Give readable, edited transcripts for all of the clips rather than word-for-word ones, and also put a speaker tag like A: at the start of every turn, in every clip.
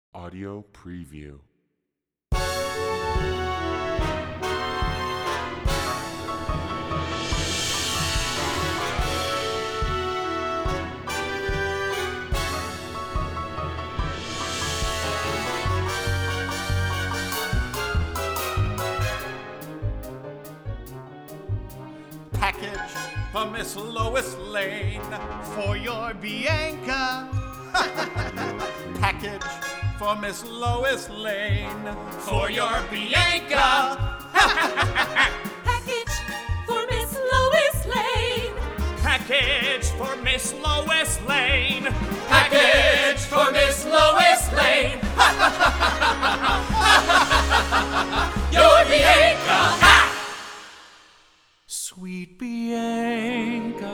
A: Audio preview.
B: Package for Miss Lois Lane for your Bianca. Package for Miss Lois Lane for your Bianca.
C: Package for Miss Lois Lane.
B: Package for Miss Lois Lane. Package for Miss Lois Lane. Your Bianca. Sweet Bianca.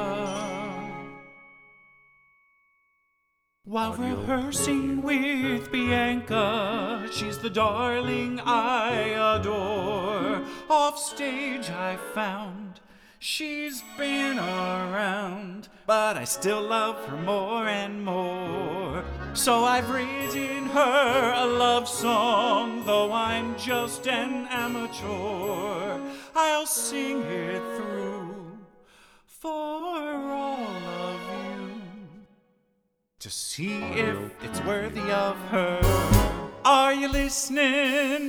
B: While rehearsing with Bianca, she's the darling I adore. Off stage I found she's been around, but I still love her more and more. So I've written her a love song, though I'm just an amateur. I'll sing it through for all of you to see if it's worthy of her. Are you listening?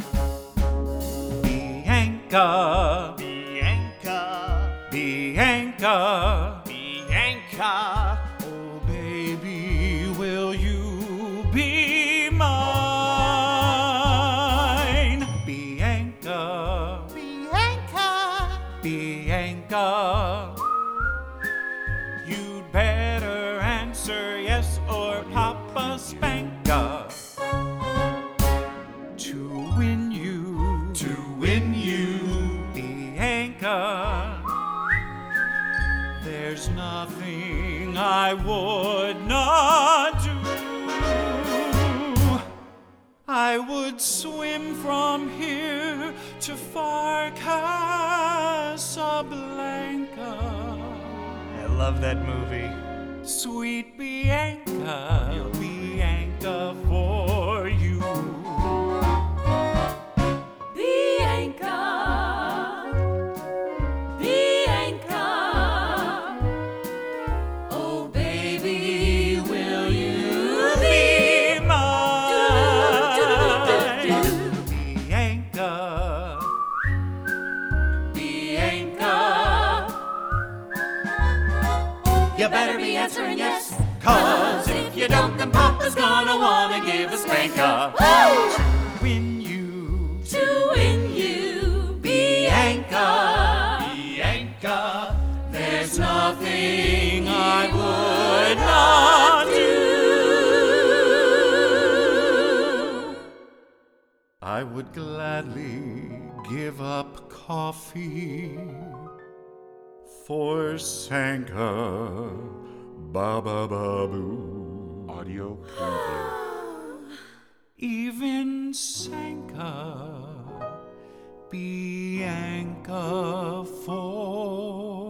B: Bianca. Bianca. Bianca. Bianca. Oh, baby, will you be mine? Bianca. Bianca. Bianca. You'd better answer yes or Papa Spanka. To win you, Bianca. There's nothing I would not do. I would swim from here to far Casablanca. I love that movie. Sweet Bianca, Bianca for you.
C: Bianca. Bianca. Oh, baby, will you be
B: mine? Bianca. Bianca. You better be answering yes, 'cause if you don't, then Papa's gonna wanna give a spanker. To win you, Bianca. Bianca, there's nothing I would not do. I would gladly give up coffee for Sanka. Baba Babu.
A: Audio preview.
B: Even Sanka. Bianca for